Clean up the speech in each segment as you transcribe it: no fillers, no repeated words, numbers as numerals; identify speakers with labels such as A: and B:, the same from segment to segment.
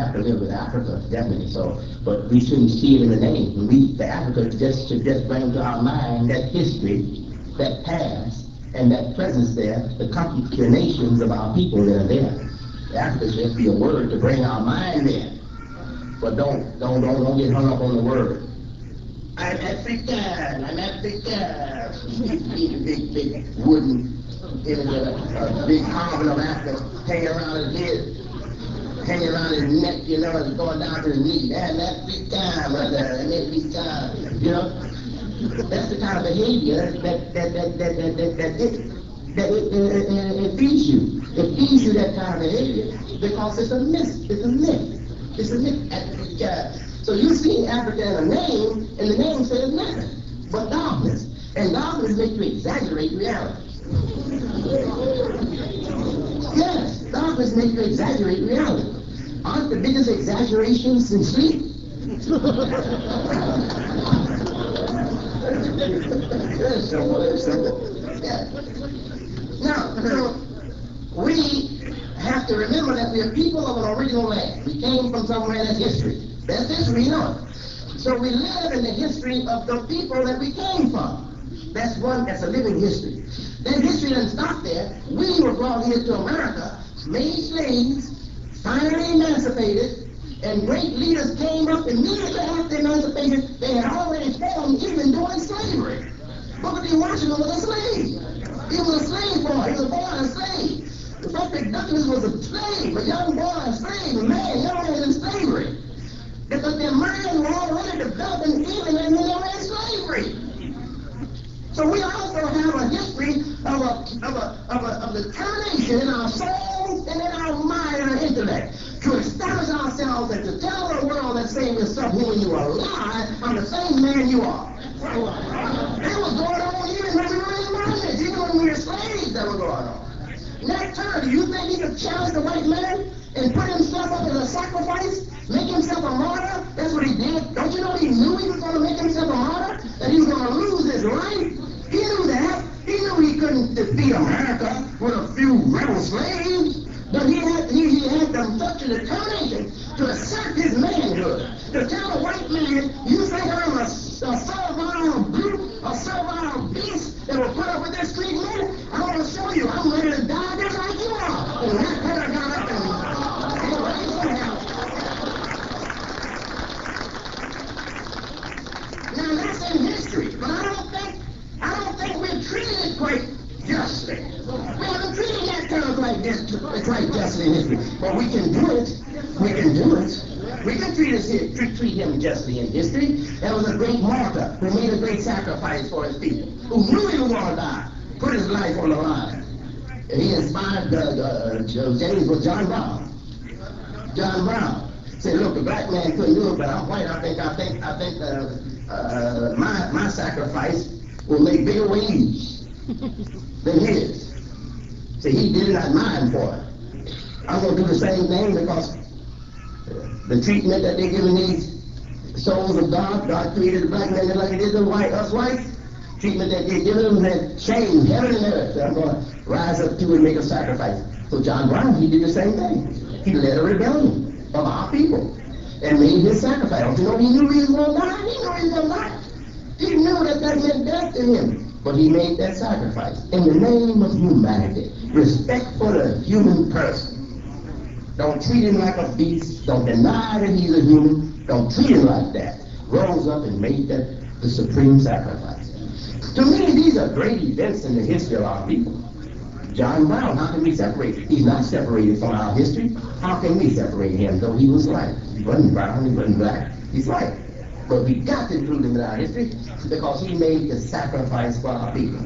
A: have to live with Africa, definitely so. But we shouldn't see it in the name. The Africa should just bring to our mind that history, that past, and that presence there, the nations of our people that are there. Africa should just be a word to bring our mind there. But don't get hung up on the word. I'm African. Big wooden big carving of Africa hanging around his head, hanging around his neck, you know, and going down to his knee. And that's big time, brother. And that's big time, you know. That's the kind of behavior that it feeds you. It feeds you that kind of behavior because it's a myth. It's a myth. It's a myth. So you see Africa in a name, and the name says nothing but darkness. And darkness makes you exaggerate reality. Yes, darkness makes you exaggerate reality. Aren't the biggest exaggerations in sleep? It's simple. Yeah. Now, we have to remember that we are people of an original land. We came from somewhere. That's history. That's history, you know. So we live in the history of the people that we came from. That's a living history. Then history doesn't stop there. We were brought here to America, made slaves, finally emancipated, and great leaders came up immediately after emancipation. They had already formed even during slavery. Booker T. Washington was a slave. He was a slave boy. He was born a slave. Frederick Douglass was a slave, a young boy, a slave, a man, young in slavery. Because their minds were already developing even when they were in slavery. So we also have a history of determination in our souls and in our mind and our intellect to establish ourselves and to tell the world that saying yourself when you are alive, I'm the same man you are. That was going on even when we were in bondage, even when we were slaves, that was going on. Nat Turner, do you think he could challenge the white man and put himself up as a sacrifice, make himself a martyr? That's what he did. Don't you know he knew he was going to make himself a martyr? That he was going to lose his life? He knew that. He knew he couldn't defeat America with a few rebel slaves. But he had them such a determination to assert his manhood, to tell the white man, you think I'm a servile brute, a servile beast that will put up with this treatment? I want to show you, I'm ready to die just like you are. And Nat Turner got up and raised the hell. Now that's in history, but I don't think we've treated it quite justly. We haven't treated that term quite justly in history. But we can do it. We can do it. We can treat him justly in history. There was a great martyr who made a great sacrifice for his people, who knew he was going to die, put his life on the line. And he inspired John Brown. John Brown said, look, the black man couldn't do it, but I'm white. I think my sacrifice will make bigger waves than his. See, he did not mind for it. I'm going to do the same thing because the treatment that they're giving these souls of God created the black man just like he did us whites. Treatment that they're giving them has changed heaven and earth. So I'm going to rise up to and make a sacrifice. So John Brown, he did the same thing. He led a rebellion of our people and made his sacrifice. Don't you know he knew he was going to die? He knew he was going to die. He knew that meant death to him. But he made that sacrifice in the name of humanity. Respect for the human person. Don't treat him like a beast. Don't deny that he's a human. Don't treat him like that. Rose up and made that the supreme sacrifice. To me, these are great events in the history of our people. John Brown, how can we separate? He's not separated from our history. How can we separate him, though he was white? He wasn't brown, he wasn't black, he's white. But we got to include him in our history because he made the sacrifice for our people.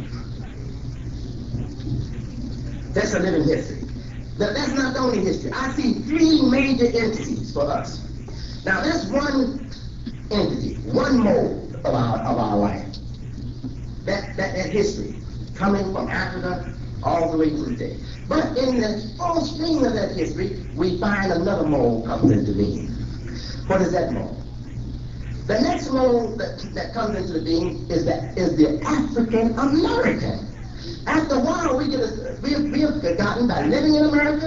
A: That's a living history. That's not the only history. I see three major entities for us. Now, that's one entity, one mold of our life. That history, coming from Africa all the way to today. But in the full stream of that history, we find another mold comes into being. What is that mold? The next mold that comes into being is the African American. After a while, we have gotten, by living in America,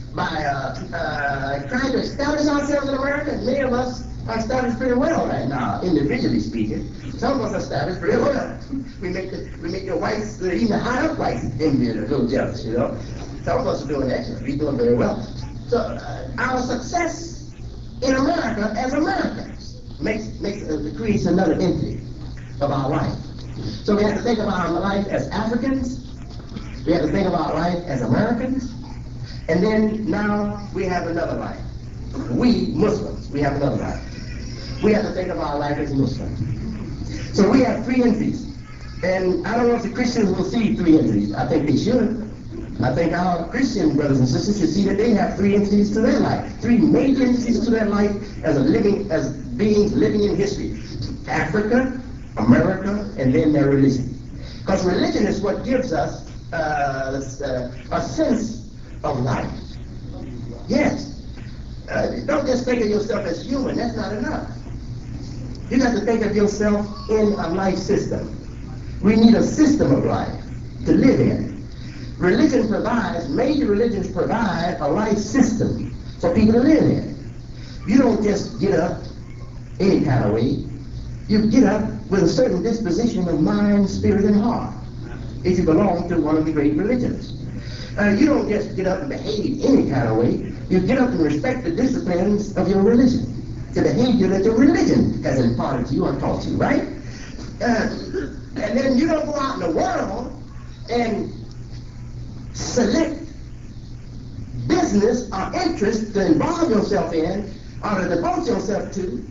A: trying to establish ourselves in America. Many of us are established pretty well right now, individually speaking. Some of us are established pretty well. We make the whites, even the high up whites, envious, a little jealous, you know. Some of us are doing excellent. We're doing very well. So our success in America as Americans creates another entity of our life. So we have to think of our life as Africans. We have to think of our life as Americans. And then now we have another life. We Muslims, we have another life. We have to think of our life as Muslims. So we have three entities. And I don't know if the Christians will see three entities. I think they should. I think our Christian brothers and sisters should see that they have three entities to their life. Three major entities to their life as beings living in history. Africa, America, and then their religion. Because religion is what gives us a sense of life. Yes. Don't just think of yourself as human. That's not enough. You have to think of yourself in a life system. We need a system of life to live in. Major religions provide a life system for people to live in. You don't just get up any kind of way. You get up with a certain disposition of mind, spirit, and heart if you belong to one of the great religions. You don't just get up and behave any kind of way. You get up and respect the disciplines of your religion, the behavior that your religion has imparted to you or taught you, right? And then you don't go out in the world and select business or interest to involve yourself in or to devote yourself to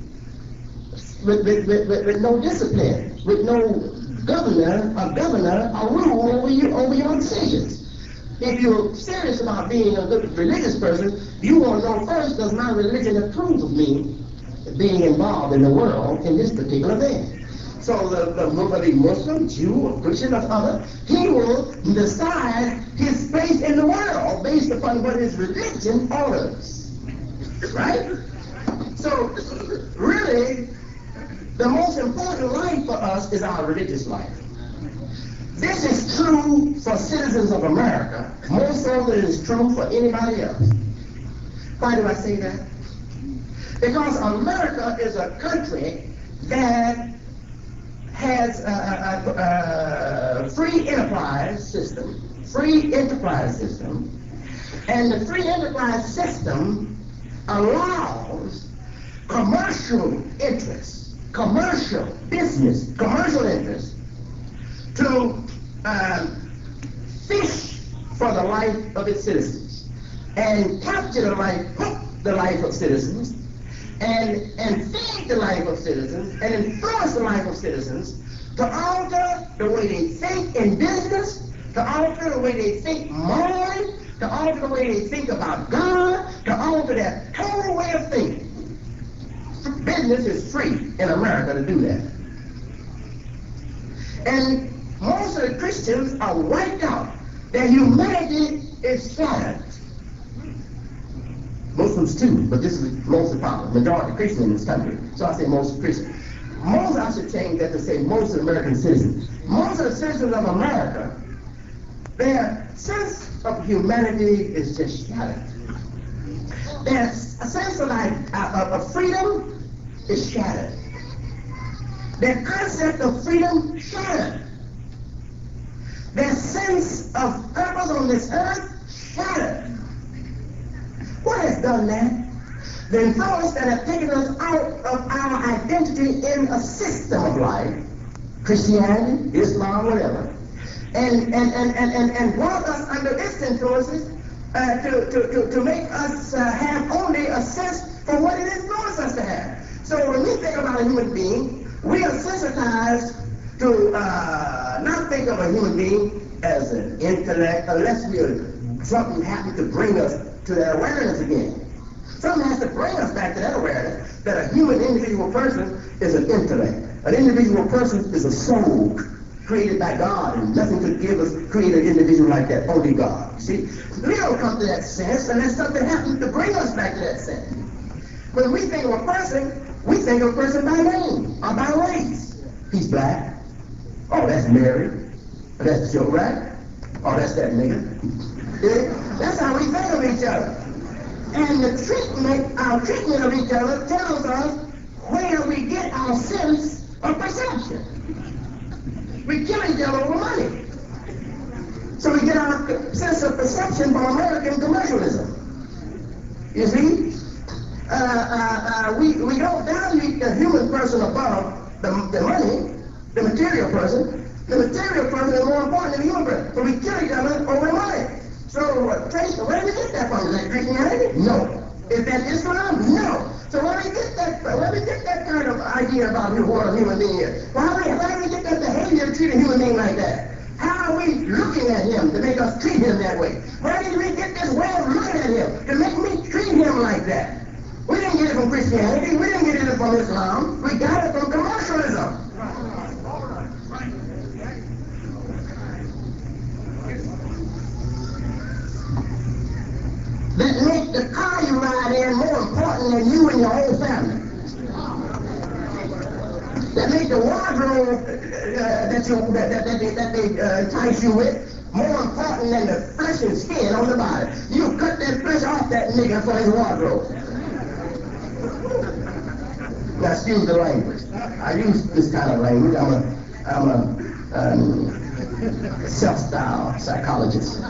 A: with no discipline, with no governor or rule over your decisions. If you're serious about being a good religious person, you want to know first, does my religion approve of me being involved in the world in this particular thing? So the Muslim, Jew, or Christian, or other, he will decide his place in the world based upon what his religion orders. Right? So really, the most important life for us is our religious life. This is true for citizens of America more so than it is true for anybody else. Why do I say that? Because America is a country that has a free enterprise system, and the free enterprise system allows commercial interests, commercial interests to fish for the life of its citizens and capture the life of citizens and feed the life of citizens and influence the life of citizens to alter the way they think in business, to alter the way they think morally, to alter the way they think about God, to alter their total way of thinking. Business is free in America to do that. And most of the Christians are wiped out. Their humanity is shattered. Muslims too, but this is most of the problem. Majority Christian in this country. So I say most Christian. Most, I should change that to say most of the American citizens. Most of the citizens of America, their sense of humanity is just shattered. Their sense of freedom is shattered. Their concept of freedom shattered. Their sense of purpose on this earth shattered. What has done that? The influence that have taken us out of our identity in a system of life, Christianity, Islam, whatever, and brought us under its influences to make us have only a sense for what it influences us to have. So when we think about a human being, we are sensitized to not think of a human being as an intellect unless something happened to bring us to that awareness again. Something has to bring us back to that awareness that a human individual person is an intellect. An individual person is a soul created by God, and nothing could create an individual like that, only God. You see? We don't come to that sense unless something happens to bring us back to that sense. When we think of a person, we think of a person by name or by race. He's black. Oh, that's Mary. That's Joe, right? Oh, that's that nigga. That's how we think of each other. And the treatment, our treatment of each other tells us where we get our sense of perception. We kill each other over money. So we get our sense of perception from American commercialism. You see? We don't value the human person above the money, the material person. The material person is more important than the human person. So we kill each other over money. So Trace, where do we get that from? Is that Christianity? No. Is that Islam? No. So where do we get that kind of idea about what a human being is? Well, how do we get that behavior to treat a human being like that? How are we looking at him to make us treat him that way? Where did we get this way of looking at him to make me treat him like that? We didn't get it from Christianity. We didn't get it from Islam. We got it from commercialism. That make the car you ride in more important than you and your whole family. That make the wardrobe that they entice you with more important than the flesh and skin on the body. You cut that flesh off that nigga for his wardrobe. Now excuse the language. I use this kind of language. I'm a self-styled psychologist.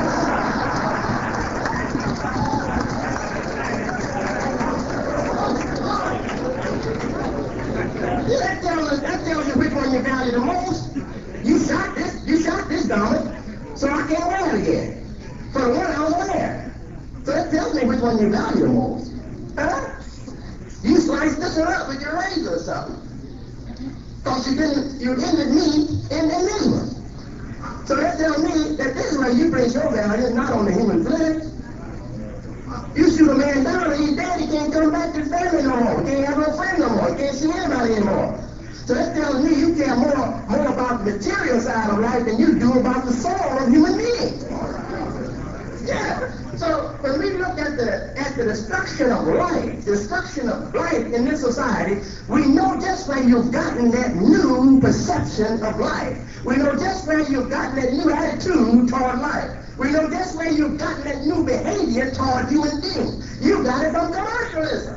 A: That tells you which one you value the most. You shot this garment, so I can't wear it again. For the one I was wearing. So that tells me which one you value the most. Huh? You sliced this one up with your razor or something. Because you ended me in this one. So that tells me that this is where you place your value, not on the human flesh. You shoot a man down and he's dead, he can't come back to his family no more. He can't have no friend no more. He can't see anybody anymore. So that tells me you care more about the material side of life than you do about the soul of human beings. Yeah. So when we look at the destruction of life in this society, we know just where you've gotten that new perception of life. We know just where you've gotten that new attitude toward life. We know just where you've gotten that new behavior toward human beings. You got it from commercialism.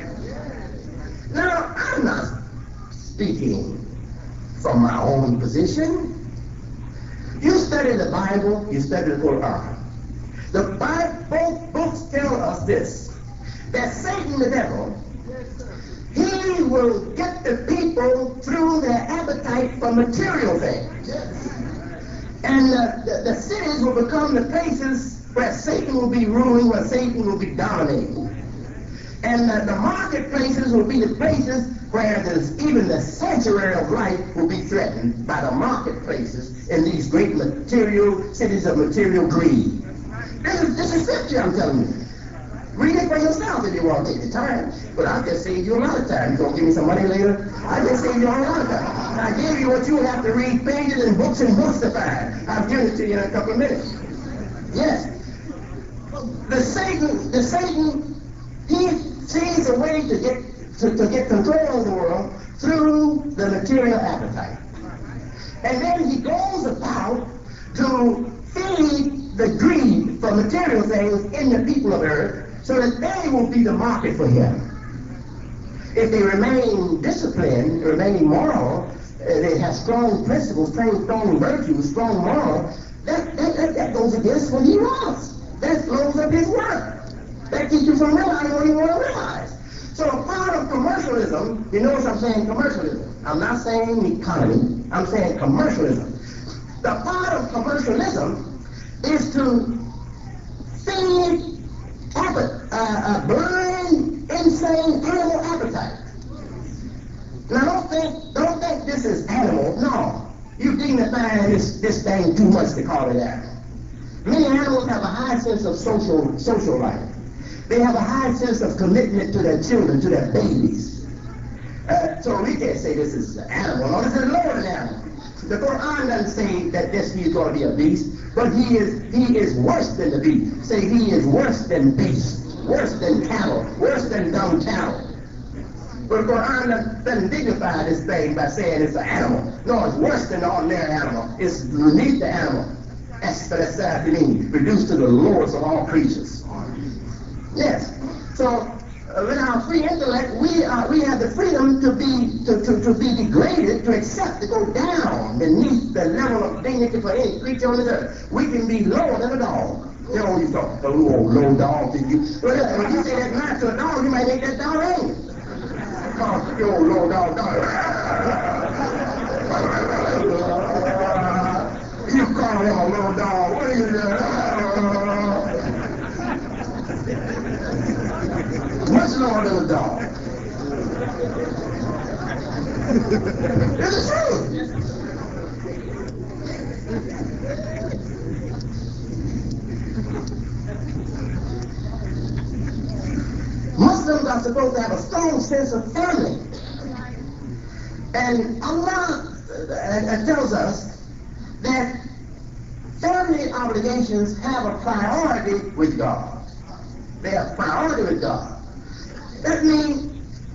A: Now, I'm not speaking from my own position. You study the Bible, you study the Quran. The Bible, both books tell us this, that Satan, the devil, he will get the people through their appetite for material things. And the cities will become the places where Satan will be ruling, where Satan will be dominating. And the marketplaces will be the places where even the sanctuary of life will be threatened by the marketplaces in these great material cities of material greed. This is scripture, I'm telling you. Read it for yourself if you want to take the time. But I'll just save you a lot of time. You gonna give me some money later? I just saved you a lot of time. I gave you what you have to read pages and books to find. I'll give it to you in a couple of minutes. Yes. The Satan, he sees a way to get control of the world through the material appetite. And then he goes about to feed the greed for material things in the people of earth so that they will be the market for him. If they remain disciplined, remain moral, they have strong principles, strong virtues, strong moral, that goes against what he wants. That slows up his work. That keeps you from realizing what you want to realize. So a part of commercialism, you notice I'm saying commercialism. I'm not saying economy. I'm saying commercialism. The part of commercialism is to feed blind, insane animal appetite. Now don't think this is animal. No. You dignify this thing too much to call it animal. Many animals have a high sense of social life. They have a high sense of commitment to their children, to their babies. So we can't say this is an animal. No, this is lower than animal. The Quran doesn't say that this he is going to be a beast, but he is worse than the beast. Say he is worse than beast, worse than cattle, worse than dumb cattle. But the Quran doesn't dignify this thing by saying it's an animal. No, it's worse than the ordinary animal. It's beneath the animal. Reduced to the lowest of all creatures. Yes. So with our free intellect, we have the freedom to be degraded, to accept, to go down beneath the level of dignity for any creature on the earth. We can be lower than a dog. You know, you talk, oh, low dog, did you? Well, when you say that nice to a dog, you might make that dog angry. Oh, you old low dog. You call him a little dog. What are you doing? Much lower than a dog. It's the truth. Muslims are supposed to have a strong sense of family. And Allah tells us that family obligations have a priority with God. They have priority with God. That means,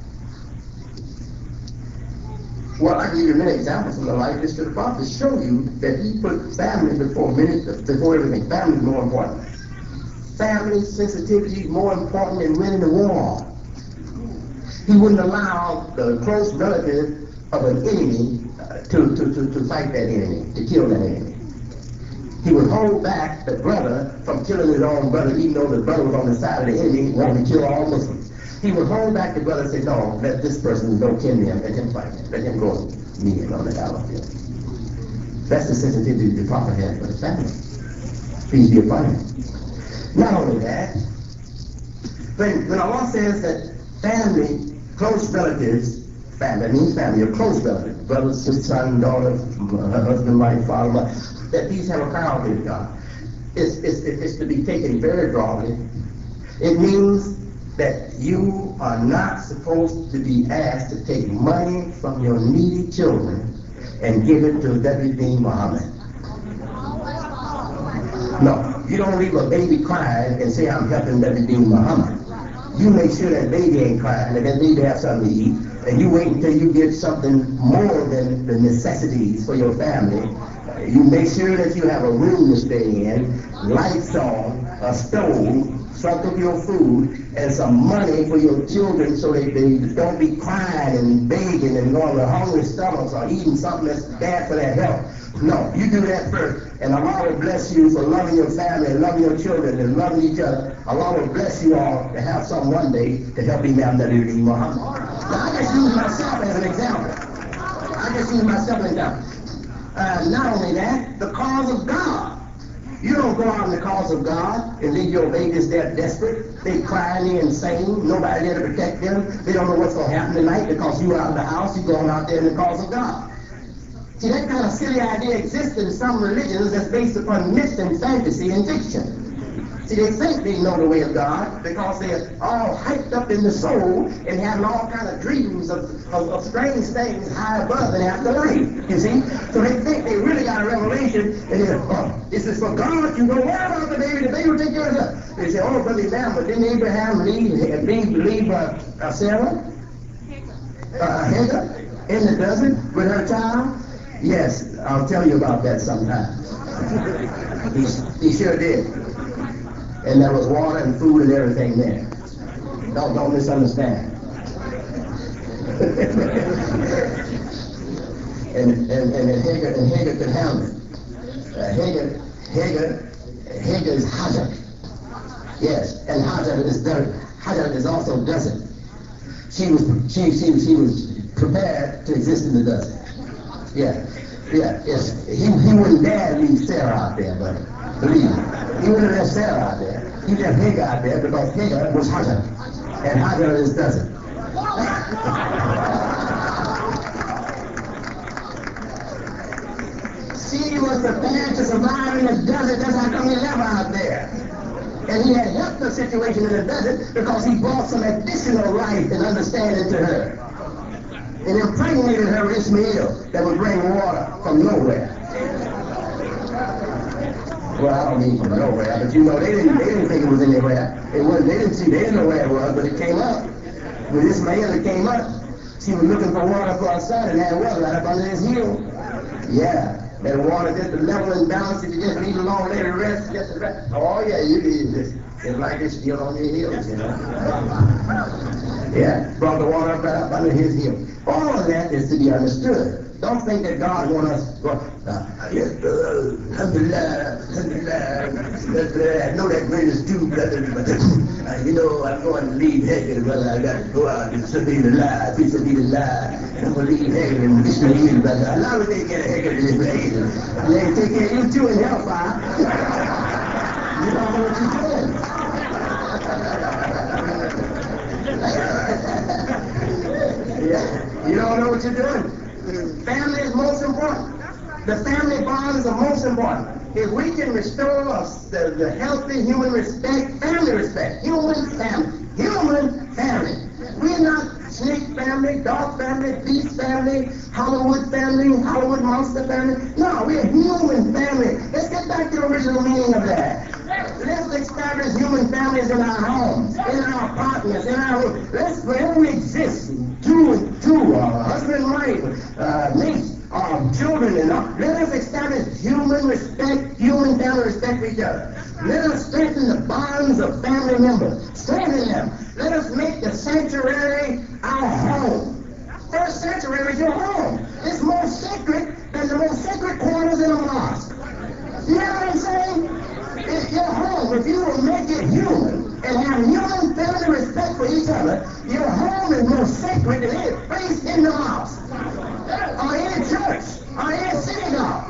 A: well, I can give you many examples from the life history of the Prophet to show you that he put family before everything. Family is more important. Family sensitivity is more important than winning the war. He wouldn't allow the close relative of an enemy to fight that enemy, to kill that enemy. He would hold back the brother from killing his own brother, even though the brother was on the side of the enemy, wanting to kill all Muslims. He would hold back the brother and say, no, let this person go kill him, let him fight him, let him go meet him on the battlefield. That's the sensitivity the Prophet had for his family. Please be upon him. Not only that, when Allah says that family, close relatives, family means family, your close relatives, brother, sister, son, daughter, husband, wife, father, mother, that these have a priority with God. It's to be taken very broadly. It means that you are not supposed to be asked to take money from your needy children and give it to Nabi Muhammad. No, you don't leave a baby crying and say, I'm helping Nabi Muhammad. You make sure that baby ain't crying and that baby has something to eat, and you wait until you get something more than the necessities for your family. You make sure that you have a room to stay in, lights on, a stove, some of your food, and some money for your children so they don't be crying and begging and going to hungry stomachs or eating something that's bad for their health. No, you do that first, and Allah will bless you for loving your family and loving your children and loving each other. Allah will bless you all to have some one day to help Imam Nabi Muhammad. Now, I just use myself as an example. Not only that, the cause of God. You don't go out in the cause of God and leave your babies there desperate. They crying, they insane, nobody there to protect them. They don't know what's going to happen tonight because you out of the house, you're going out there in the cause of God. See, that kind of silly idea exists in some religions that's based upon myth and fantasy and fiction. See, they think they know the way of God because they're all hyped up in the soul and having all kind of dreams of strange things high above and after life, you see? So they think they really got a revelation and they're, oh, this is for God, you don't worry about the baby will take care of it. They say, oh, Brother Imam, but didn't Abraham leave Sarah? Hagar in the desert with her child? Yes, I'll tell you about that sometime. He sure did. And there was water and food and everything there. Don't misunderstand. and Hagar could handle it. Hagar is Hajar. Yes, and Hajar is dirt. Hajar is also desert. She was prepared to exist in the desert. Yes. He wouldn't dare leave Sarah out there, but believe me. He wouldn't have Sarah out there. He left Hagar out there because Hagar was Hajar. And Hajar is desert. She was prepared to survive in the desert. That's how come he left her out there. And he had helped the situation in the desert because he brought some additional life and understanding to her. And impregnated her with Ishmael that would bring water from nowhere. Well, I don't mean from nowhere, but you know, they didn't think it was anywhere. They didn't know where it was, but it came up. With Ishmael, it came up. She was looking for water for her son, and there it was, right up under his heel. Yeah, that water just the level and balance, if you just leave it alone, let it rest, just rest. Oh yeah, you need this. It's like it's still on your heels, you know. Yeah, brought the water up right up under his heel. All of that is to be understood. Don't think that God wants us to go, alhamdulillah, I know that grade is too, brother, but, you know, I'm going to leave Hegel, brother. I got to go out and submit the lie, peace of the lie. I'm going to leave Hegel and Bismillah, brother. I love they get a Hegel in this Hegel. They take care of you too in hellfire. You don't know what you're doing. Yeah, you don't know what you're doing. Family is most important. The family bonds are most important. If we can restore us the healthy human respect, family respect, human family. We're not snake family, dog family, beast family, Hollywood family, Hollywood monster family. No, we're human family. Let's get back to the original meaning of that. Let's establish human families in our homes, in our apartments, in our homes. Let's, wherever we exist, husband, wife, mates, children, and all. Let us establish human respect, human family respect for each other. Let us strengthen the bonds of family members. Strengthen them. Let us make the sanctuary our home. First sanctuary is your home. It's more sacred than the most sacred corners in a mosque. You know what I'm saying? It's your home. If you will make it human and have human family respect for each other, your home is more sacred than any place in the mosque, or any church, or any synagogue.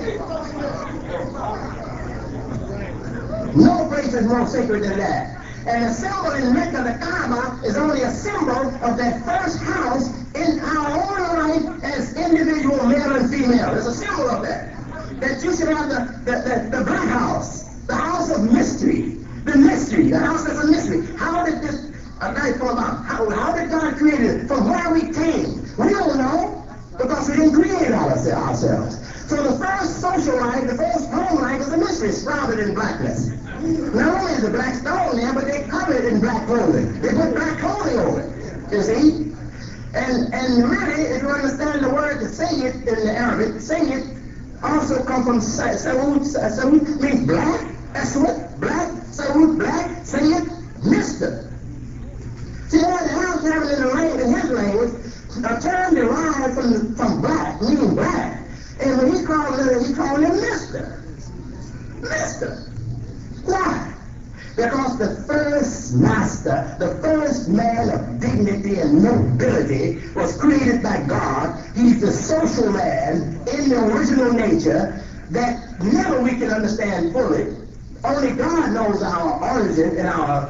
A: No place is more sacred than that. And the symbol in Mecca, the Kaaba, is only a symbol of that first house in our own life as individual male and female. It's a symbol of that. That you should have the black house, the house of mystery, the house that's a mystery. How did this life come about? How did God create it? From where we came? We don't know, because we didn't create ourselves. So the first social life, the first home life is a mystery, shrouded in blackness. Not only is the black stone there, but they cover it in black clothing. They put black clothing over it, you see? And really, if you understand the word to say it in the Arabic, say it also come from Saud. Saud means black. Aswad, black. Saud, black. Say it, Mister. See, that house having in his language, a term derived from black, meaning black. And when he called him Mister. Mister. Why? Because the first master, the first man of dignity and nobility was created by God. He's the social man in the original nature that never we can understand fully. Only God knows our origin and our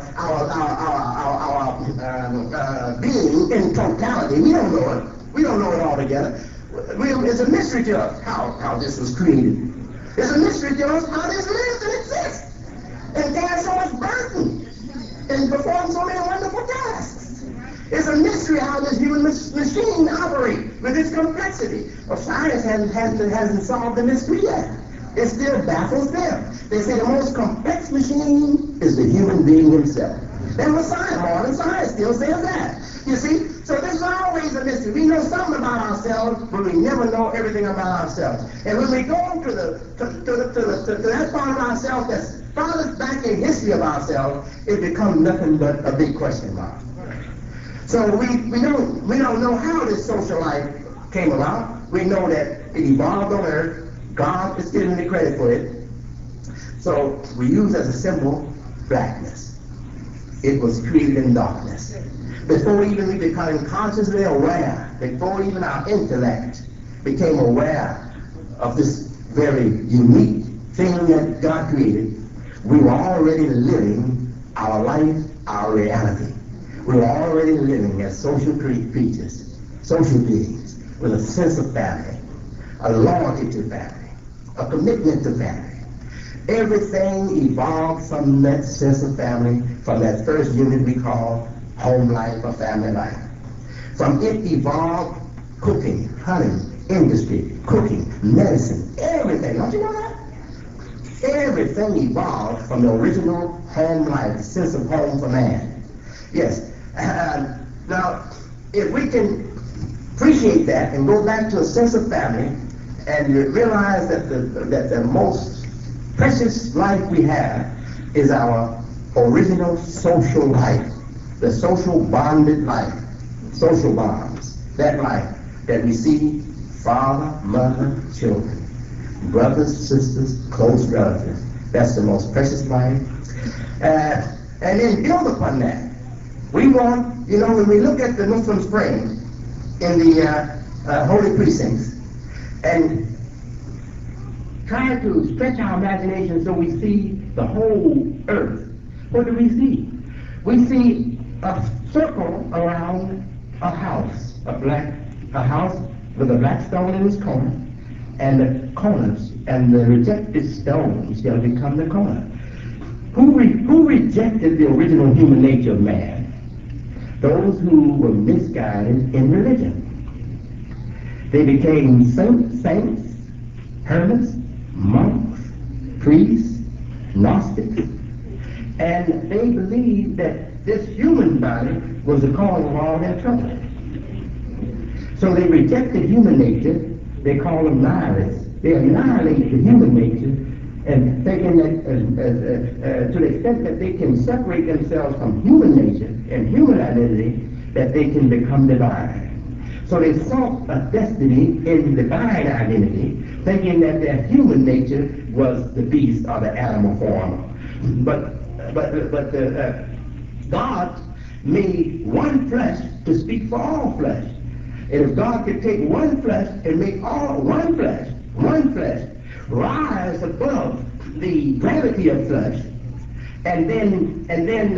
A: being in totality. We don't know it. We don't know it altogether. It's a mystery to us how this was created. It's a mystery to us how this lives and exists, and carries so much burden, and performs so many wonderful tasks. It's a mystery how this human machine operates with its complexity. Well, science hasn't solved the mystery yet. It still baffles them. They say the most complex machine is the human being himself. That's what modern science still says that. You see? So there's always a mystery. We know something about ourselves, but we never know everything about ourselves. And when we go to that part of ourselves that's farthest back in history of ourselves, it becomes nothing but a big question mark. So we don't know how this social life came about. We know that it evolved on earth. God is giving the credit for it. So we use as a symbol blackness. It was created in darkness. Before even we became consciously aware, before even our intellect became aware of this very unique thing that God created, we were already living our life, our reality. We were already living as social creatures, social beings, with a sense of family, a loyalty to family, a commitment to family. Everything evolved from that sense of family, from that first unit we call home life or family life. From it evolved cooking, hunting, industry, cooking, medicine, everything. Don't you know that? Everything evolved from the original home life, the sense of home for man. Yes. Now, if we can appreciate that and go back to a sense of family and realize that the most precious life we have is our original social life, the social bonded life, social bonds, that life that we see father, mother, children, brothers, sisters, close relatives. That's the most precious life. And then build upon that. We want, when we look at the Muslim Spring in the holy precincts and try to stretch our imagination so we see the whole earth, what do we see? We see a circle around a house, a house with a black stone in its corner, and the corners and the rejected stones shall become the corner. Who rejected the original human nature of man? Those who were misguided in religion. They became saints, hermits, monks, priests, Gnostics, and they believed that this human body was the cause of all their trouble. So they rejected human nature. They call them nihilists. They annihilate the human nature, and thinking that to the extent that they can separate themselves from human nature and human identity, that they can become divine. So they sought a destiny in divine identity, thinking that their human nature was the beast or the animal form. But God made one flesh to speak for all flesh. And if God could take one flesh and make all one flesh, rise above the gravity of flesh, and then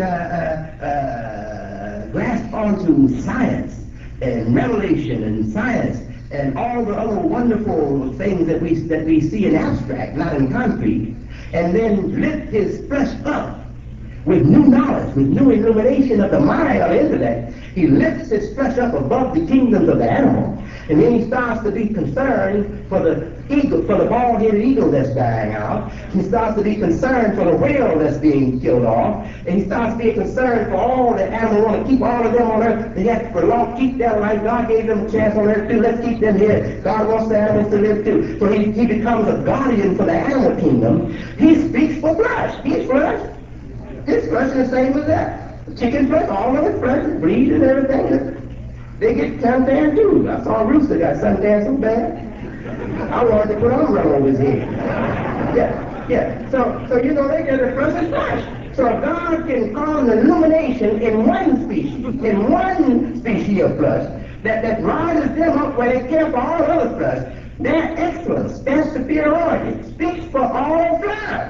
A: grasp onto science and revelation and science and all the other wonderful things that we see in abstract, not in concrete, and then lift his flesh up with new knowledge, with new illumination of the mind or the intellect. He lifts his flesh up above the kingdoms of the animal, and then he starts to be concerned for the eagle, for the bald-headed eagle that's dying out. He starts to be concerned for the whale that's being killed off, and he starts to be concerned for all the animals. Want to keep all of them on earth. They have to law keep their life. God gave them a chance on earth too. Let's keep them here. God wants the animals to live too. So he becomes a guardian for the animal kingdom. He speaks for flesh. He's flesh. His flesh is the same as that. Chicken flesh, all of it flesh, breed and everything. They get suntan too. I saw a rooster got suntan so bad. I wanted to put an umbrella over his head. Yeah. So they get the flesh is flesh. So God can cause an illumination in one species of flesh that rises them up where they care for all other flesh. Their excellence, their superiority speaks for all flesh.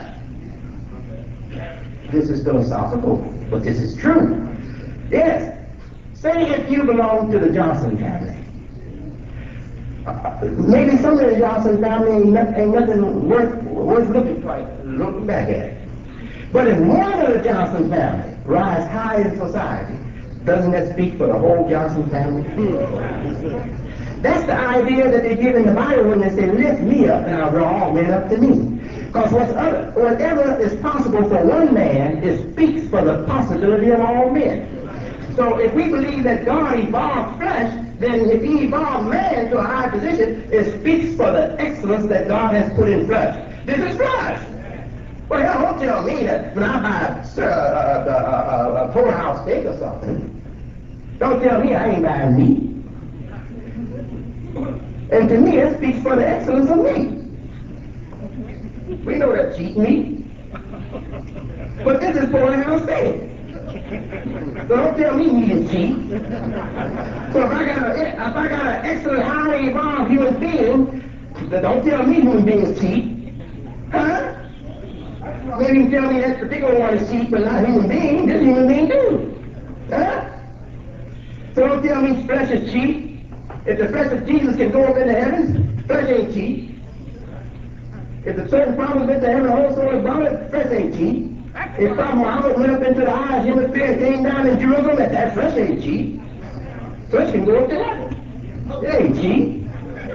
A: This is philosophical, but this is true. Yes. Say if you belong to the Johnson family. Maybe some of the Johnson family ain't nothing worth looking back at. But if one of the Johnson family rise high in society, doesn't that speak for the whole Johnson family? That's the idea that they give in the Bible when they say, lift me up and I'll draw all men up to me. Because whatever is possible for one man, it speaks for the possibility of all men. So if we believe that God evolved flesh, then if he evolved man to a high position, it speaks for the excellence that God has put in flesh. This is flesh. Well, hell, don't tell me that when I buy a porterhouse steak or something, don't tell me I ain't buying meat. And to me, it speaks for the excellence of meat. We know that cheap meat. But this is porterhouse steak. So don't tell me meat is cheap. So if I got an excellent, highly evolved human being, then don't tell me human being is cheap. Huh? Maybe you can tell me that particular one is cheap, but not human being. This human being too. Huh? So don't tell me flesh is cheap. If the flesh of Jesus can go up into heaven, flesh ain't cheap. If the certain promise went to heaven, the whole soul is bound, flesh ain't cheap. If Prophet Muhammad went up into the highest hemisphere and came down in Jerusalem, that flesh ain't cheap. Flesh can go up to heaven. It ain't cheap.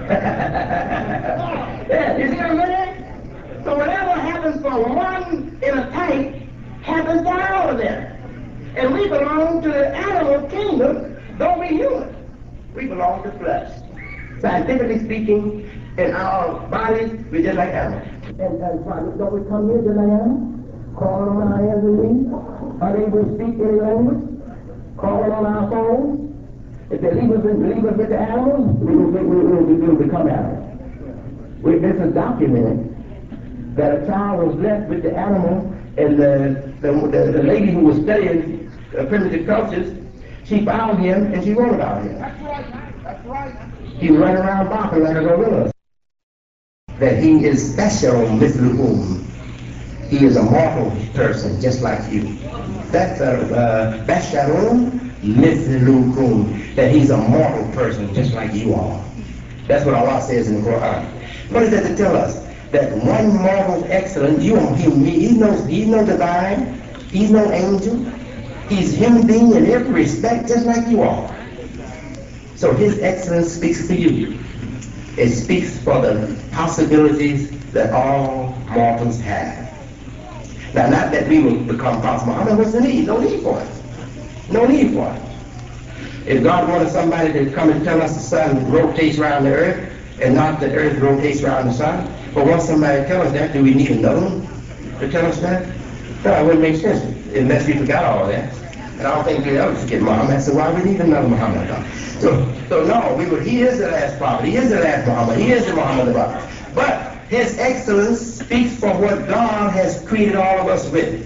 A: Yeah, you see what I'm saying? So whatever happens for one in a tank happens for all of them. And we belong to the animal kingdom, though we human. We belong to flesh. Scientifically speaking, in our bodies, we're just like animals. And don't we come here just like animals? calling on our hands and knees, unable to speak any language, calling on our phones. If they leave us with the animals, we will become animals. This is documented that a child was left with the animal, and the lady who was studying primitive cultures, she found him and she wrote about him.
B: That's right. That's right.
A: He was running around barking like a gorilla. That he is special, mithlukum. He is a mortal person, just like you. That's a basharun mithlukum. That he's a mortal person, just like you are. That's what Allah says in the Quran. What is that to tell us? That one mortal excellence, he's no divine, he's no angel, he's human being in every respect, just like you are. So his excellence speaks for you. It speaks for the possibilities that all mortals have. Now, not that we will become Prophet Muhammad. What's the need? No need for it. No need for it. If God wanted somebody to come and tell us the sun rotates around the earth and not the earth rotates around the sun, but once somebody tell us that, do we need another one to tell us that? No, it wouldn't make sense unless we forgot all that. And I don't think we ever forget Muhammad, so why would we need another Muhammad? So no, he is the last prophet, he is the last Muhammad, he is the Muhammad of God. But his excellence speaks for what God has created all of us with.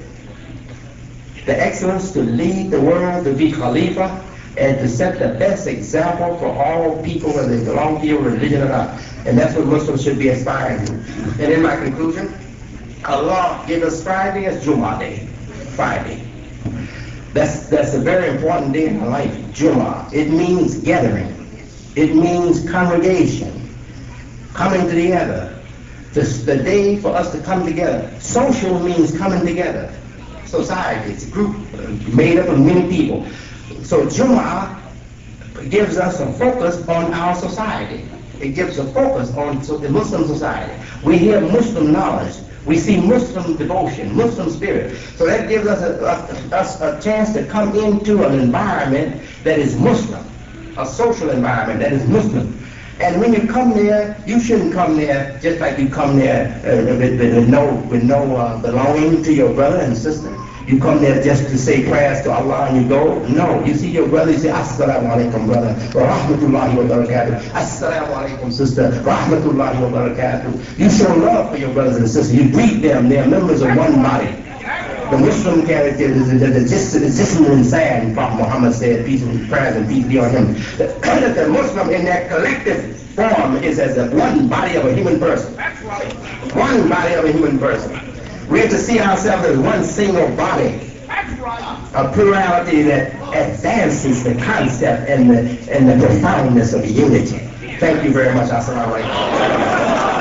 A: The excellence to lead the world, to be Khalifa, and to set the best example for all people, whether they belong to your religion or not. And that's what Muslims should be aspiring to. And in my conclusion, Allah gave us Friday as Jummah Day. Friday. That's a very important day in our life, Jummah. It means gathering. It means congregation. Coming together. It's the day for us to come together. Social means coming together. Society, it's a group made up of many people. So Jummah gives us a focus on our society. It gives a focus on the Muslim society. We hear Muslim knowledge. We see Muslim devotion, Muslim spirit. So that gives us a chance to come into an environment that is Muslim, a social environment that is Muslim. And when you come there, you shouldn't come there just like you come there with no belonging to your brother and sister. You come there just to say prayers to Allah and you go. No, you see your brother, you say, Assalamu alaikum, brother, wa rahmatullahi wa barakatuh. Assalamu alaikum, sister, rahmatullahi wa barakatuh. You show love for your brothers and sisters. You greet them. They are members of one body. The Muslim character is the jism insan, Prophet Muhammad said, peace and prayers and peace be on him. The Muslim in their collective form is as a one body of a human person. One body of a human person. We have to see ourselves as one single body. A plurality that advances the concept and the profoundness of unity. Thank you very much. Assalamu alaikum.